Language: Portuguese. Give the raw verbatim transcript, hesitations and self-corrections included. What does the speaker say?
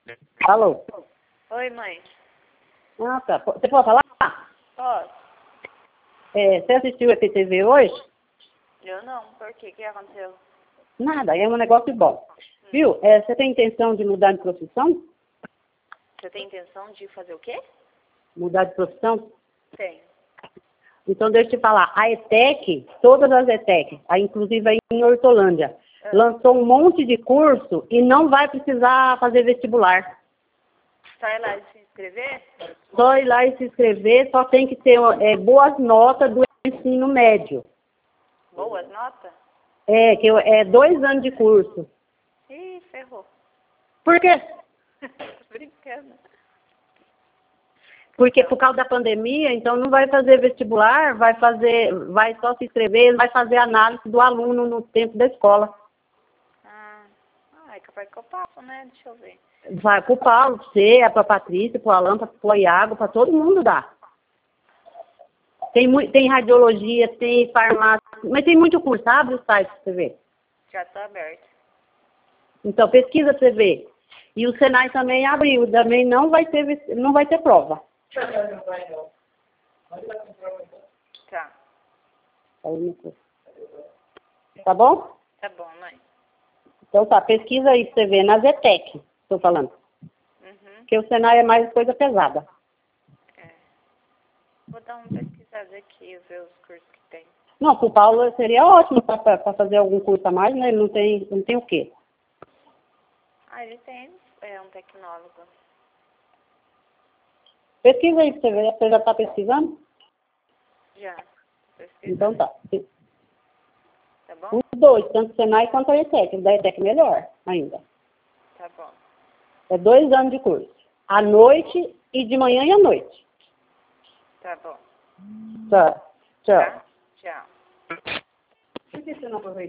Alô? Oi, mãe. Ah, tá. Você pode falar? Posso? É, você assistiu a P T V hoje? Eu não. Por quê? O que aconteceu? Nada, é um negócio bom. Viu? É, você tem intenção de mudar de profissão? Você tem intenção de fazer o quê? Mudar de profissão? Tenho. Então, deixa eu te falar. A ETEC, todas as ETEC, a, inclusive aí em Hortolândia, Ah. lançou um monte de curso e não vai precisar fazer vestibular. Sai lá e se inscrever? Só ir lá e se inscrever, só tem que ter é, boas notas do ensino médio. Boas notas? É, que eu- é dois anos de curso. Ih, ferrou. Por quê? Tô brincando. Porque por causa da pandemia, então não vai fazer vestibular, vai fazer, vai só se inscrever, vai fazer análise do aluno no tempo da escola. Ah, ah é capaz que eu passo, né? Deixa eu ver. Vai pro Paulo, pra você, pra Patrícia, pro Alan, pro Iago, pra todo mundo dá. Tem, mui- tem radiologia, tem farmácia, mas tem muito curso, abre o site pra você ver. Já tá aberto. Então pesquisa pra você ver. E o Senai também abriu, também não vai ter, ves- não vai ter prova. Tá. Tá bom? Tá bom, mãe. Então tá, pesquisa aí pra você ver, na Zetec, tô falando. Uhum. Porque o Senai é mais coisa pesada. É. Vou dar uma pesquisada aqui e ver os cursos que tem. Não, pro Paulo seria ótimo para fazer algum curso a mais, né? Ele não tem, não tem o quê? Ah, ele tem. É um tecnólogo. Pesquisa aí pra você ver, você já tá pesquisando? Já. Pesquisando. Então tá. Tá bom? Os dois, tanto o Senai quanto a ETEC. O da ETEC melhor ainda. Tá bom. É dois anos de curso. À noite e de manhã e à noite. Tá bom. Tá. Tchau. Tá? Tchau. Por que você não aproveitou?